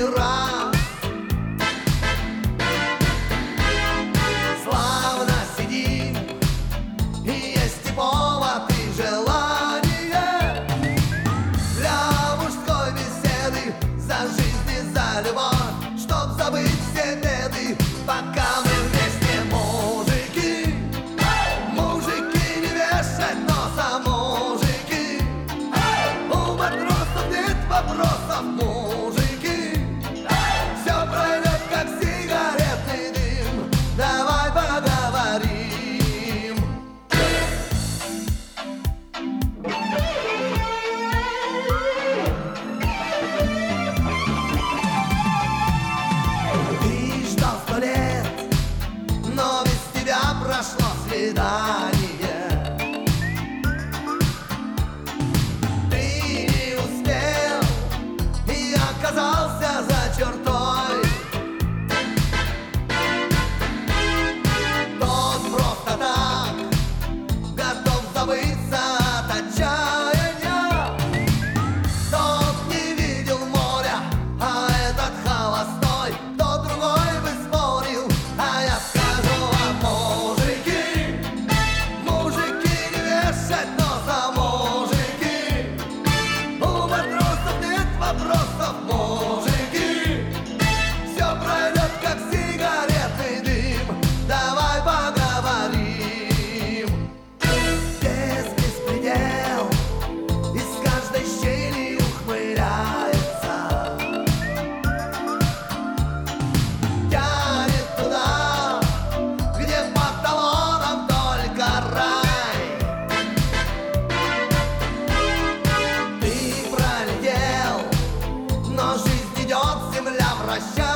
последний раз. Славно сидим, и есть и повод, и желание для мужской беседы, за жизнь и за любовь, чтоб забыть все беды, пока мы вместе. Мужики, мужики, не вешать носа, мужики, у матросов нет вопросов, мужики, все пройдет, как сигаретный дым, давай поговорим. Ты ждал 100 лет, но без тебя прошло свидание. Ты не успел и оказался за чертой. Тот просто так готов забыться от отчаяния. Тот не видел моря, а этот холостой. Тот другой бы спорил, а я скажу вам: мужики, мужики, не вешать носа, мужики, у матросов нет вопросов, мужики, все пройдет, как сигаретный дым, давай поговорим. Здесь беспредел из каждой щели ухмыляется, тянет туда, где под талоном только рай. Ты пролетел, но жизнь идет, земля вращается.